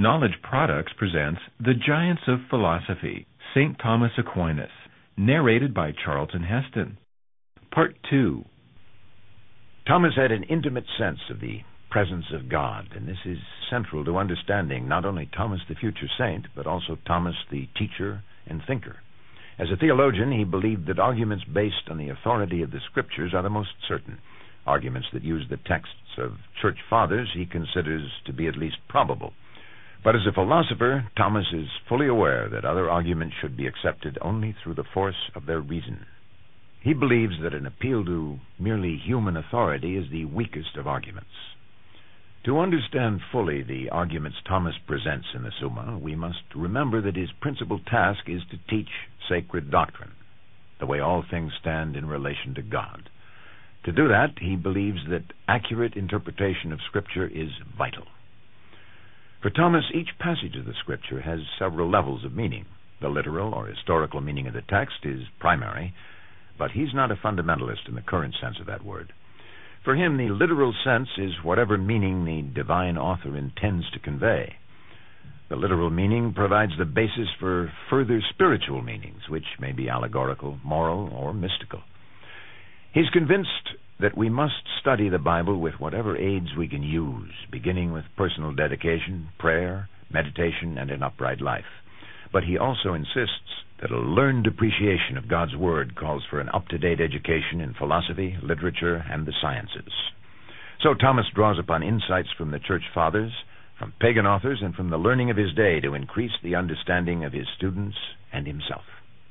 Knowledge Products presents The Giants of Philosophy, St. Thomas Aquinas, narrated by Charlton Heston. Part 2. Thomas had an intimate sense of the presence of God, and this is central to understanding not only Thomas the future saint, but also Thomas the teacher and thinker. As a theologian, he believed that arguments based on the authority of the Scriptures are the most certain. Arguments that use the texts of church fathers he considers to be at least probable. But as a philosopher, Thomas is fully aware that other arguments should be accepted only through the force of their reason. He believes that an appeal to merely human authority is the weakest of arguments. To understand fully the arguments Thomas presents in the Summa, we must remember that his principal task is to teach sacred doctrine, the way all things stand in relation to God. To do that, he believes that accurate interpretation of Scripture is vital. For Thomas, each passage of the Scripture has several levels of meaning. The literal or historical meaning of the text is primary, but he's not a fundamentalist in the current sense of that word. For him, the literal sense is whatever meaning the divine author intends to convey. The literal meaning provides the basis for further spiritual meanings, which may be allegorical, moral, or mystical. He's convinced that we must study the Bible with whatever aids we can use, beginning with personal dedication, prayer, meditation, and an upright life. But he also insists that a learned appreciation of God's Word calls for an up-to-date education in philosophy, literature, and the sciences. So Thomas draws upon insights from the Church Fathers, from pagan authors, and from the learning of his day to increase the understanding of his students and himself.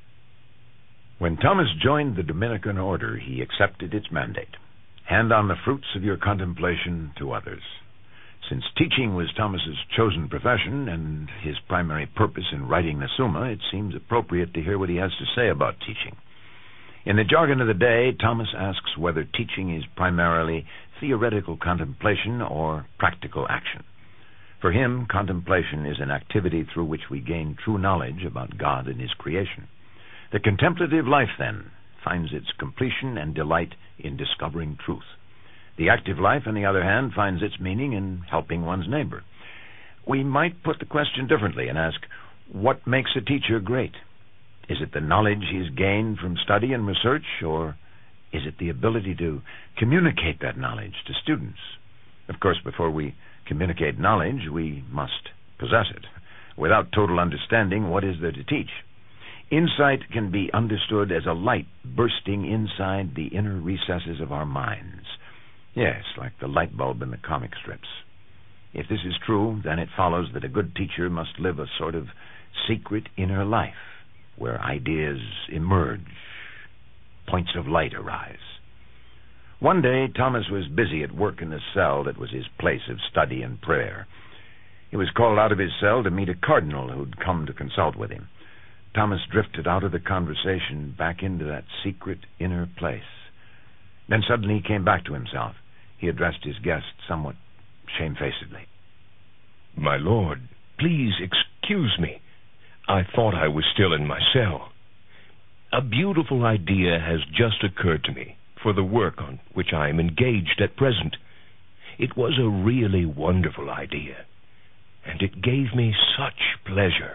When Thomas joined the Dominican order, he accepted its mandate. Hand on the fruits of your contemplation to others. Since teaching was Thomas's chosen profession and his primary purpose in writing the Summa, it seems appropriate to hear what he has to say about teaching. In the jargon of the day, Thomas asks whether teaching is primarily theoretical contemplation or practical action. For him, contemplation is an activity through which we gain true knowledge about God and His creation. The contemplative life, then, finds its completion and delight in discovering truth. The active life, on the other hand, finds its meaning in helping one's neighbor. We might put the question differently and ask, what makes a teacher great? Is it the knowledge he's gained from study and research, or is it the ability to communicate that knowledge to students? Of course, before we communicate knowledge, we must possess it. Without total understanding, what is there to teach? Insight can be understood as a light bursting inside the inner recesses of our minds. Yes, like the light bulb in the comic strips. If this is true, then it follows that a good teacher must live a sort of secret inner life, where ideas emerge, points of light arise. One day, Thomas was busy at work in the cell that was his place of study and prayer. He was called out of his cell to meet a cardinal who'd come to consult with him. Thomas drifted out of the conversation back into that secret inner place. Then suddenly he came back to himself. He addressed his guest somewhat shamefacedly. My lord, please excuse me. I thought I was still in my cell. A beautiful idea has just occurred to me for the work on which I am engaged at present. It was a really wonderful idea, and it gave me such pleasure.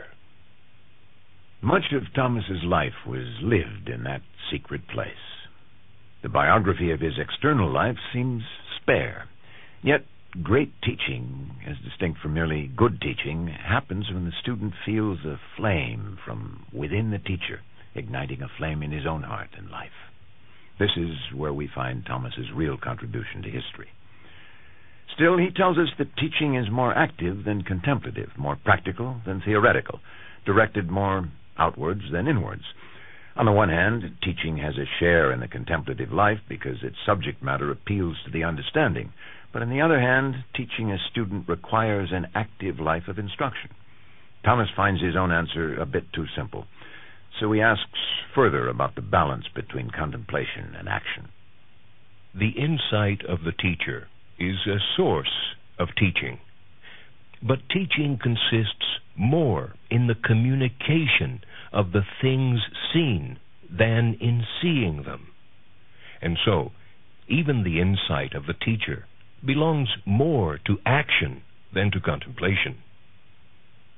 Much of Thomas's life was lived in that secret place. The biography of his external life seems spare. Yet great teaching, as distinct from merely good teaching, happens when the student feels a flame from within the teacher, igniting a flame in his own heart and life. This is where we find Thomas's real contribution to history. Still, he tells us that teaching is more active than contemplative, more practical than theoretical, directed more outwards than inwards. On the one hand, teaching has a share in the contemplative life because its subject matter appeals to the understanding. But on the other hand, teaching a student requires an active life of instruction. Thomas finds his own answer a bit too simple, so he asks further about the balance between contemplation and action. The insight of the teacher is a source of teaching, but teaching consists more in the communication of the things seen than in seeing them. And so, even the insight of the teacher belongs more to action than to contemplation.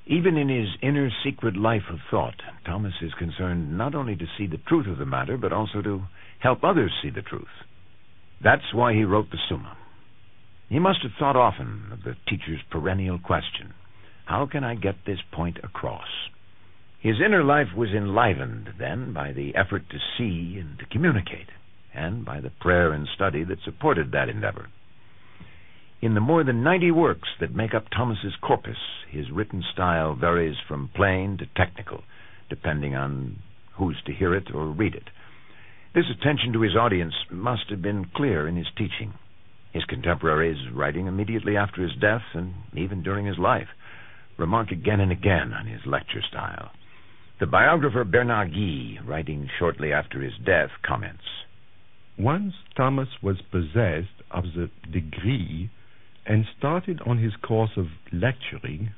Even in his inner secret life of thought, Thomas is concerned not only to see the truth of the matter, but also to help others see the truth. That's why he wrote the Summa. He must have thought often of the teacher's perennial question, how can I get this point across? His inner life was enlivened then by the effort to see and to communicate, and by the prayer and study that supported that endeavor. In the more than 90 works that make up Thomas's corpus, his written style varies from plain to technical, depending on who's to hear it or read it. This attention to his audience must have been clear in his teaching. His contemporaries, writing immediately after his death and even during his life, remark again and again on his lecture style. The biographer Bernard Guy, writing shortly after his death, comments, Once Thomas was possessed of the degree and started on his course of lecturing,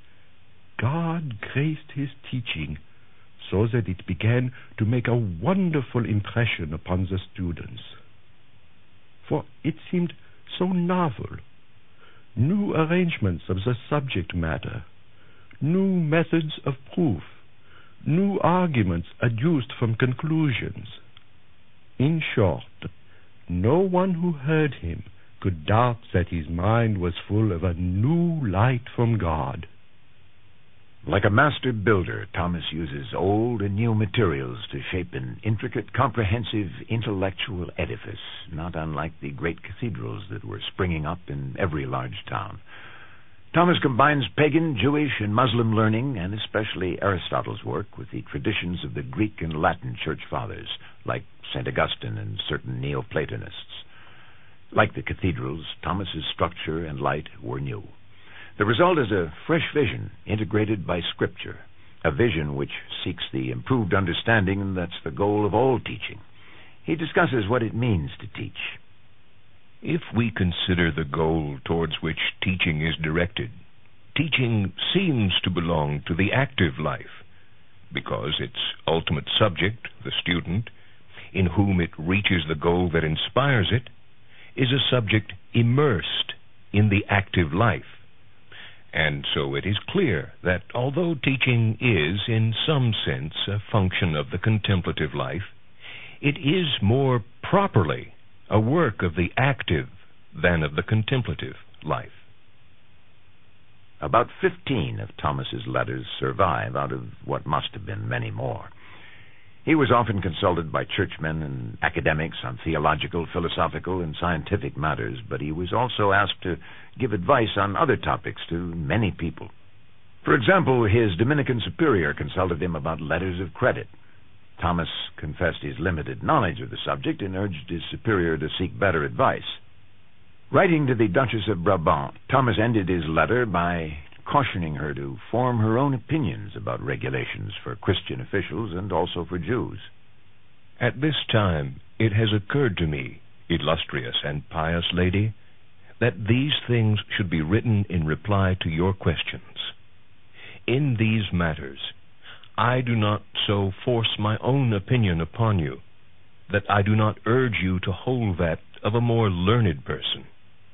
God graced his teaching so that it began to make a wonderful impression upon the students. For it seemed so novel, new arrangements of the subject matter, new methods of proof, new arguments adduced from conclusions. In short, no one who heard him could doubt that his mind was full of a new light from God. Like a master builder, Thomas uses old and new materials to shape an intricate, comprehensive, intellectual edifice, not unlike the great cathedrals that were springing up in every large town. Thomas combines pagan, Jewish, and Muslim learning, and especially Aristotle's work, with the traditions of the Greek and Latin church fathers, like St. Augustine and certain Neoplatonists. Like the cathedrals, Thomas's structure and light were new. The result is a fresh vision integrated by Scripture, a vision which seeks the improved understanding that's the goal of all teaching. He discusses what it means to teach. If we consider the goal towards which teaching is directed, teaching seems to belong to the active life, because its ultimate subject, the student, in whom it reaches the goal that inspires it, is a subject immersed in the active life. And so it is clear that although teaching is, in some sense, a function of the contemplative life, it is more properly a work of the active than of the contemplative life. About 15 of Thomas's letters survive out of what must have been many more. He was often consulted by churchmen and academics on theological, philosophical, and scientific matters, but he was also asked to give advice on other topics to many people. For example, his Dominican superior consulted him about letters of credit. Thomas confessed his limited knowledge of the subject and urged his superior to seek better advice. Writing to the Duchess of Brabant, Thomas ended his letter by cautioning her to form her own opinions about regulations for Christian officials and also for Jews. At this time, it has occurred to me, illustrious and pious lady, that these things should be written in reply to your questions. In these matters, I do not so force my own opinion upon you, that I do not urge you to hold that of a more learned person.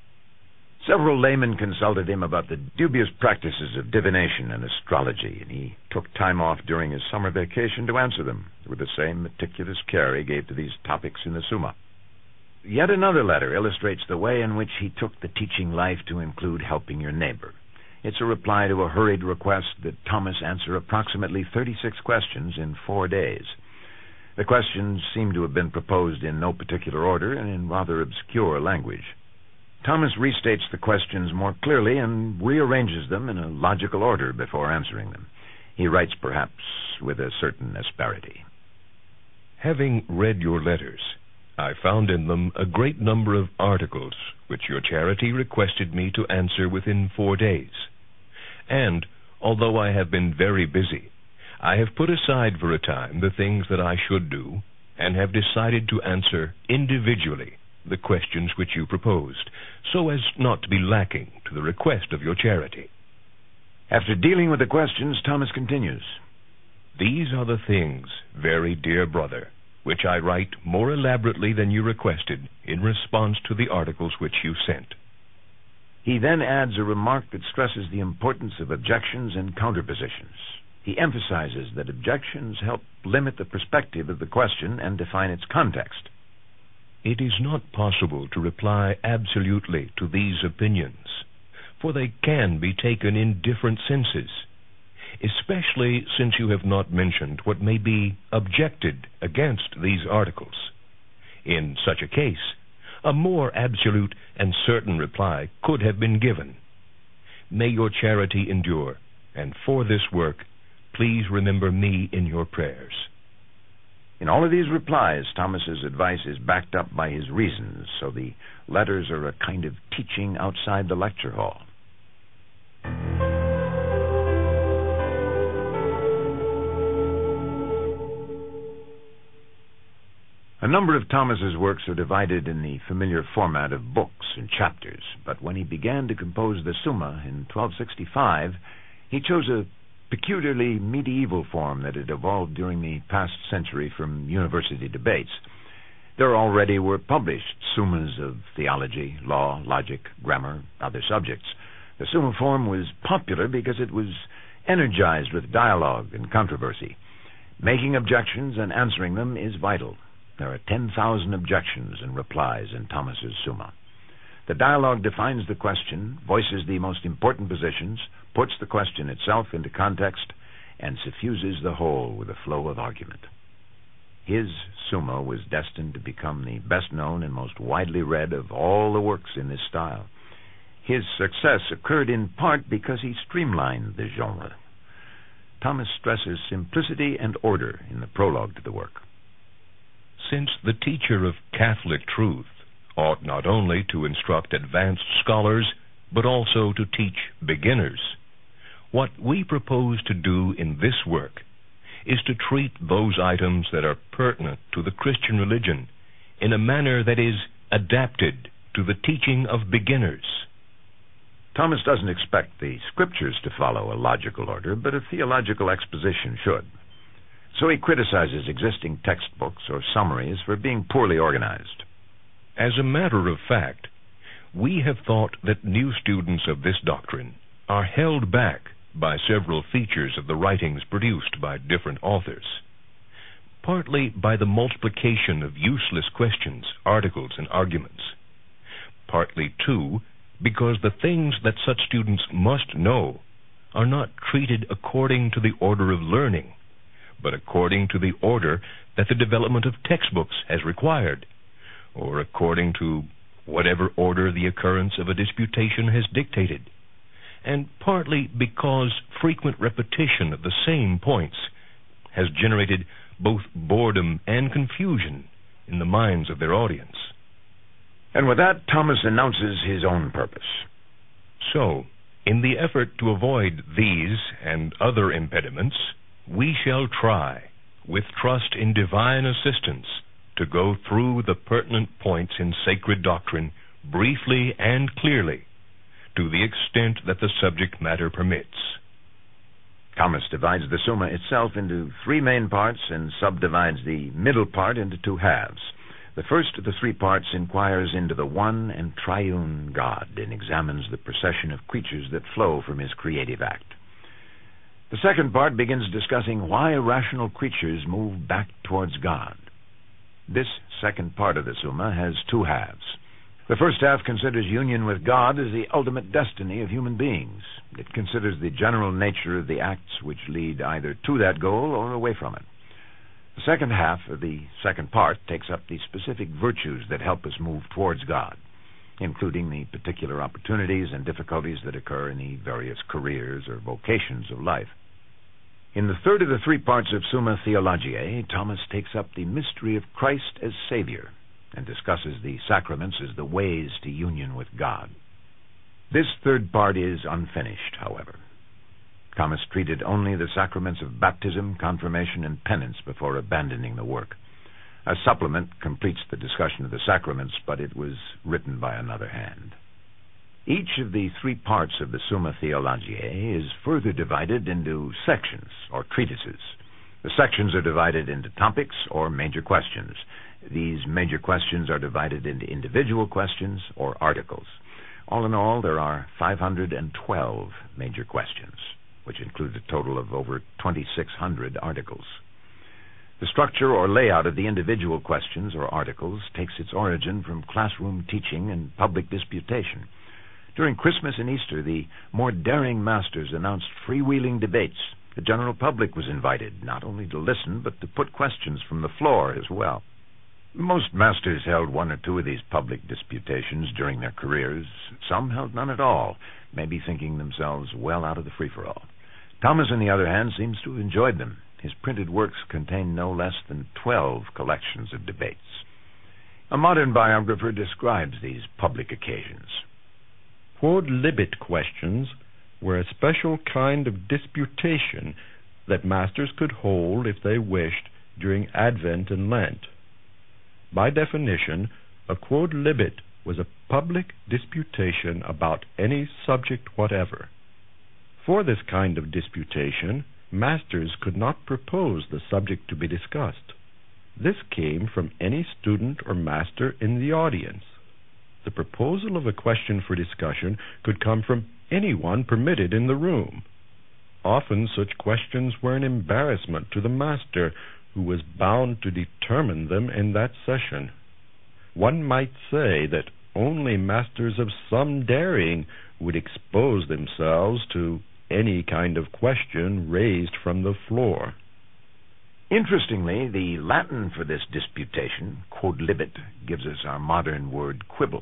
Several laymen consulted him about the dubious practices of divination and astrology, and he took time off during his summer vacation to answer them, with the same meticulous care he gave to these topics in the Summa. Yet another letter illustrates the way in which he took the teaching life to include helping your neighbor. It's a reply to a hurried request that Thomas answer approximately 36 questions in 4 days. The questions seem to have been proposed in no particular order and in rather obscure language. Thomas restates the questions more clearly and rearranges them in a logical order before answering them. He writes, perhaps, with a certain asperity. Having read your letters, I found in them a great number of articles which your charity requested me to answer within 4 days. And, although I have been very busy, I have put aside for a time the things that I should do, and have decided to answer individually the questions which you proposed, so as not to be lacking to the request of your charity. After dealing with the questions, Thomas continues, These are the things, very dear brother, which I write more elaborately than you requested in response to the articles which you sent. He then adds a remark that stresses the importance of objections and counterpositions. He emphasizes that objections help limit the perspective of the question and define its context. It is not possible to reply absolutely to these opinions, for they can be taken in different senses, especially since you have not mentioned what may be objected against these articles. In such a case, a more absolute and certain reply could have been given. May your charity endure, and for this work, please remember me in your prayers. In all of these replies, Thomas's advice is backed up by his reasons, so the letters are a kind of teaching outside the lecture hall. A number of Thomas's works are divided in the familiar format of books and chapters, but when he began to compose the Summa in 1265, he chose a peculiarly medieval form that had evolved during the past century from university debates. There already were published summas of theology, law, logic, grammar, other subjects. The Summa form was popular because it was energized with dialogue and controversy. Making objections and answering them is vital. There are 10,000 objections and replies in Thomas's Summa. The dialogue defines the question, voices the most important positions, puts the question itself into context, and suffuses the whole with a flow of argument. His Summa was destined to become the best-known and most widely read of all the works in this style. His success occurred in part because he streamlined the genre. Thomas stresses simplicity and order in the prologue to the work. Since the teacher of Catholic truth ought not only to instruct advanced scholars, but also to teach beginners, what we propose to do in this work is to treat those items that are pertinent to the Christian religion in a manner that is adapted to the teaching of beginners. Thomas doesn't expect the scriptures to follow a logical order, but a theological exposition should. So he criticizes existing textbooks or summaries for being poorly organized. As a matter of fact, we have thought that new students of this doctrine are held back by several features of the writings produced by different authors, partly by the multiplication of useless questions, articles, and arguments, partly, too, because the things that such students must know are not treated according to the order of learning, but according to the order that the development of textbooks has required, or according to whatever order the occurrence of a disputation has dictated, and partly because frequent repetition of the same points has generated both boredom and confusion in the minds of their audience. And with that, Thomas announces his own purpose. So, in the effort to avoid these and other impediments, we shall try, with trust in divine assistance, to go through the pertinent points in sacred doctrine briefly and clearly, to the extent that the subject matter permits. Thomas divides the Summa itself into three main parts and subdivides the middle part into two halves. The first of the three parts inquires into the one and triune God and examines the procession of creatures that flow from his creative act. The second part begins discussing why rational creatures move back towards God. This second part of the Summa has two halves. The first half considers union with God as the ultimate destiny of human beings. It considers the general nature of the acts which lead either to that goal or away from it. The second half of the second part takes up the specific virtues that help us move towards God, including the particular opportunities and difficulties that occur in the various careers or vocations of life. In the third of the three parts of Summa Theologiae, Thomas takes up the mystery of Christ as Savior and discusses the sacraments as the ways to union with God. This third part is unfinished, however. Thomas treated only the sacraments of baptism, confirmation, and penance before abandoning the work. A supplement completes the discussion of the sacraments, but it was written by another hand. Each of the three parts of the Summa Theologiae is further divided into sections, or treatises. The sections are divided into topics, or major questions. These major questions are divided into individual questions, or articles. All in all, there are 512 major questions, which include a total of over 2,600 articles. The structure or layout of the individual questions or articles takes its origin from classroom teaching and public disputation. During Christmas and Easter, the more daring masters announced freewheeling debates. The general public was invited not only to listen, but to put questions from the floor as well. Most masters held one or two of these public disputations during their careers. Some held none at all, maybe thinking themselves well out of the free-for-all. Thomas, on the other hand, seems to have enjoyed them. His printed works contain no less than 12 collections of debates. A modern biographer describes these public occasions. Quod libet questions were a special kind of disputation that masters could hold if they wished during Advent and Lent. By definition, a quod libet was a public disputation about any subject whatever. For this kind of disputation, masters could not propose the subject to be discussed. This came from any student or master in the audience. The proposal of a question for discussion could come from anyone permitted in the room. Often such questions were an embarrassment to the master, who was bound to determine them in that session. One might say that only masters of some daring would expose themselves to any kind of question raised from the floor. Interestingly, the Latin for this disputation, quod libet, gives us our modern word quibble.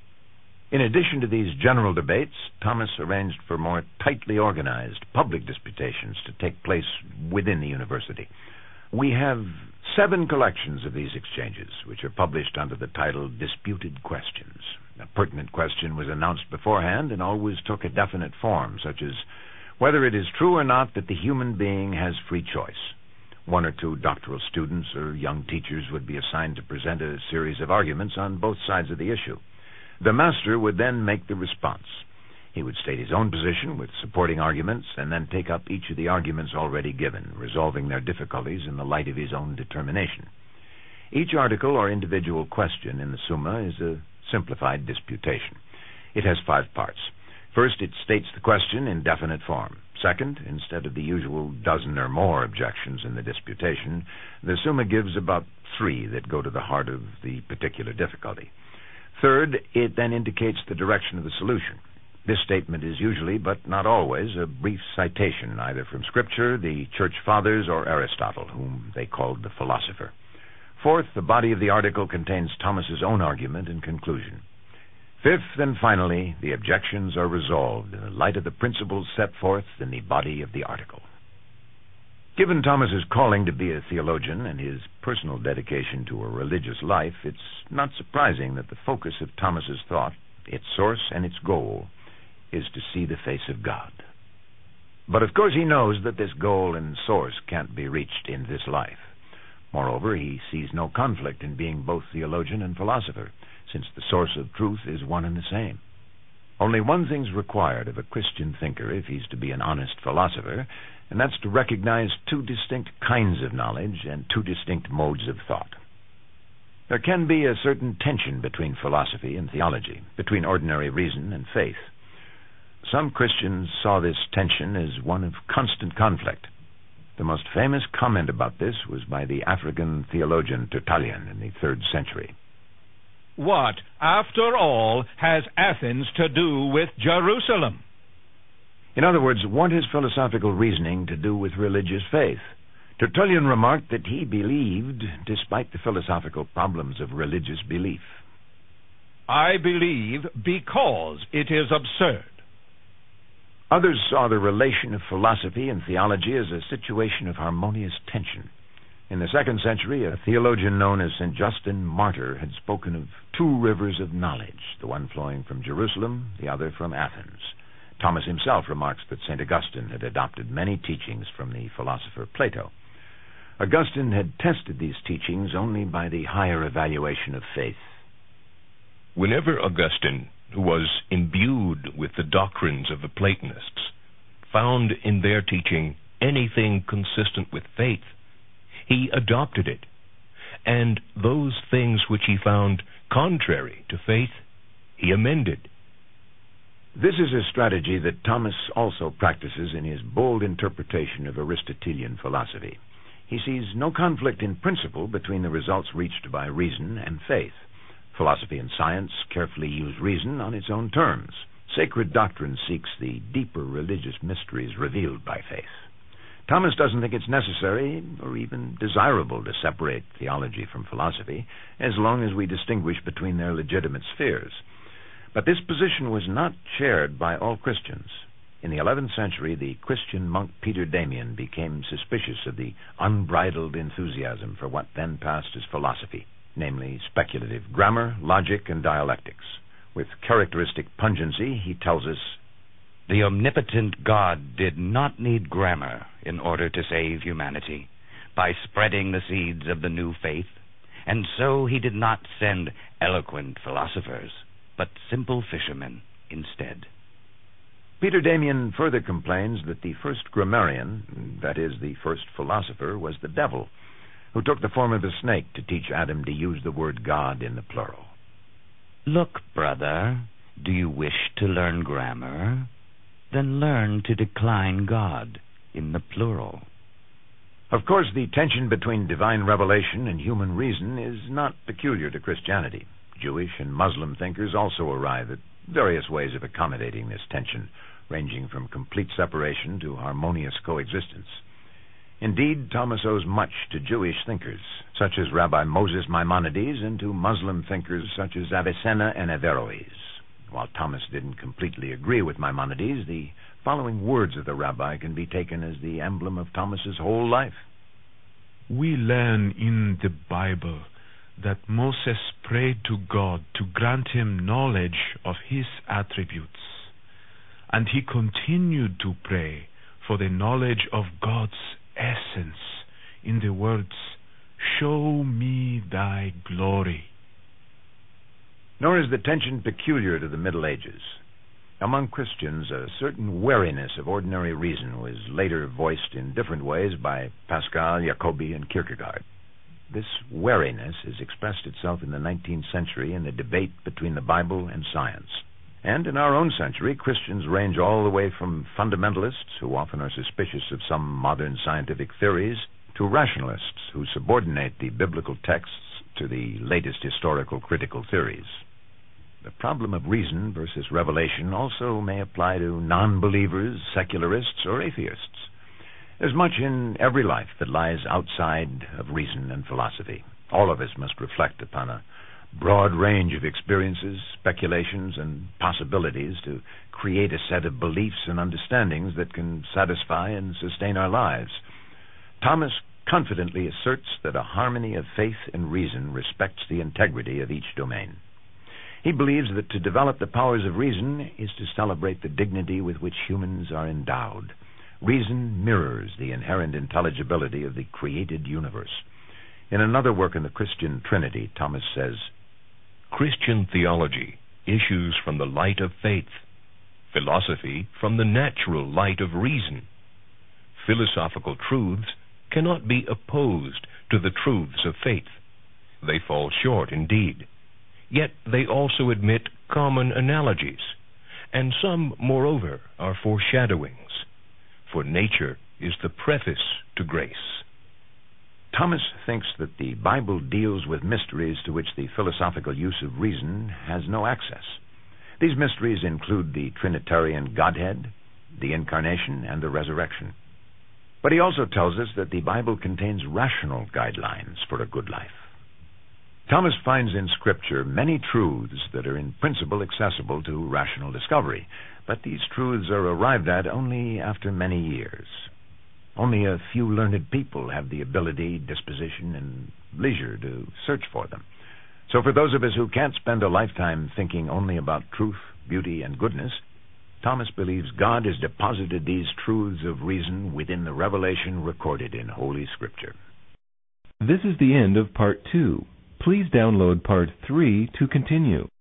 In addition to these general debates, Thomas arranged for more tightly organized public disputations to take place within the university. We have 7 collections of these exchanges, which are published under the title Disputed Questions. A pertinent question was announced beforehand and always took a definite form, such as whether it is true or not that the human being has free choice. 1 or 2 doctoral students or young teachers would be assigned to present a series of arguments on both sides of the issue. The master would then make the response. He would state his own position with supporting arguments and then take up each of the arguments already given, resolving their difficulties in the light of his own determination. Each article or individual question in the Summa is a simplified disputation. It has 5 parts. First, it states the question in definite form. Second, instead of the usual dozen or more objections in the disputation, the Summa gives about 3 that go to the heart of the particular difficulty. Third, it then indicates the direction of the solution. This statement is usually, but not always, a brief citation, either from Scripture, the Church Fathers, or Aristotle, whom they called the philosopher. Fourth, the body of the article contains Thomas's own argument and conclusion. Fifth, and finally, the objections are resolved in the light of the principles set forth in the body of the article. Given Thomas's calling to be a theologian and his personal dedication to a religious life, it's not surprising that the focus of Thomas's thought, its source and its goal, is to see the face of God. But of course he knows that this goal and source can't be reached in this life. Moreover, he sees no conflict in being both theologian and philosopher, since the source of truth is one and the same. Only one thing's required of a Christian thinker if he's to be an honest philosopher, and that's to recognize 2 distinct kinds of knowledge and 2 distinct modes of thought. There can be a certain tension between philosophy and theology, between ordinary reason and faith. Some Christians saw this tension as one of constant conflict. The most famous comment about this was by the African theologian Tertullian in the 3rd century. What, after all, has Athens to do with Jerusalem? In other words, what has philosophical reasoning to do with religious faith? Tertullian remarked that he believed, despite the philosophical problems of religious belief. I believe because it is absurd. Others saw the relation of philosophy and theology as a situation of harmonious tension. In the 2nd century, a theologian known as St. Justin Martyr had spoken of 2 rivers of knowledge, the one flowing from Jerusalem, the other from Athens. Thomas himself remarks that St. Augustine had adopted many teachings from the philosopher Plato. Augustine had tested these teachings only by the higher evaluation of faith. Whenever Augustine, who was imbued with the doctrines of the Platonists, found in their teaching anything consistent with faith, he adopted it, and those things which he found contrary to faith, he amended. This is a strategy that Thomas also practices in his bold interpretation of Aristotelian philosophy. He sees no conflict in principle between the results reached by reason and faith. Philosophy and science carefully use reason on its own terms. Sacred doctrine seeks the deeper religious mysteries revealed by faith. Thomas doesn't think it's necessary or even desirable to separate theology from philosophy, as long as we distinguish between their legitimate spheres. But this position was not shared by all Christians. In the 11th century, the Christian monk Peter Damian became suspicious of the unbridled enthusiasm for what then passed as philosophy, namely speculative grammar, logic, and dialectics. With characteristic pungency, he tells us, "The omnipotent God did not need grammar in order to save humanity by spreading the seeds of the new faith, and so he did not send eloquent philosophers, but simple fishermen instead." Peter Damian further complains that the first grammarian, that is, the first philosopher, was the devil, who took the form of a snake to teach Adam to use the word God in the plural. "Look, brother, do you wish to learn grammar? Then learn to decline God in the plural." Of course, the tension between divine revelation and human reason is not peculiar to Christianity. Jewish and Muslim thinkers also arrive at various ways of accommodating this tension, ranging from complete separation to harmonious coexistence. Indeed, Thomas owes much to Jewish thinkers, such as Rabbi Moses Maimonides, and to Muslim thinkers such as Avicenna and Averroes. While Thomas didn't completely agree with Maimonides, the following words of the rabbi can be taken as the emblem of Thomas's whole life. We learn in the Bible that Moses prayed to God to grant him knowledge of his attributes, and he continued to pray for the knowledge of God's essence in the words, "Show me thy glory." Nor is the tension peculiar to the Middle Ages. Among Christians, a certain wariness of ordinary reason was later voiced in different ways by Pascal, Jacobi, and Kierkegaard. This wariness has expressed itself in the 19th century in the debate between the Bible and science. And in our own century, Christians range all the way from fundamentalists, who often are suspicious of some modern scientific theories, to rationalists who subordinate the biblical texts to the latest historical critical theories. The problem of reason versus revelation also may apply to non-believers, secularists, or atheists. There's much in every life that lies outside of reason and philosophy. All of us must reflect upon a broad range of experiences, speculations, and possibilities to create a set of beliefs and understandings that can satisfy and sustain our lives. Thomas confidently asserts that a harmony of faith and reason respects the integrity of each domain. He believes that to develop the powers of reason is to celebrate the dignity with which humans are endowed. Reason mirrors the inherent intelligibility of the created universe. In another work on the Christian Trinity, Thomas says, Christian theology issues from the light of faith, philosophy from the natural light of reason. Philosophical truths cannot be opposed to the truths of faith. They fall short indeed, yet they also admit common analogies, and some, moreover, are foreshadowings, for nature is the preface to grace. Thomas thinks that the Bible deals with mysteries to which the philosophical use of reason has no access. These mysteries include the Trinitarian Godhead, the Incarnation, and the Resurrection. But he also tells us that the Bible contains rational guidelines for a good life. Thomas finds in Scripture many truths that are in principle accessible to rational discovery, but these truths are arrived at only after many years. Only a few learned people have the ability, disposition, and leisure to search for them. So for those of us who can't spend a lifetime thinking only about truth, beauty, and goodness, Thomas believes God has deposited these truths of reason within the revelation recorded in Holy Scripture. This is the end of Part 2. Please download Part 3 to continue.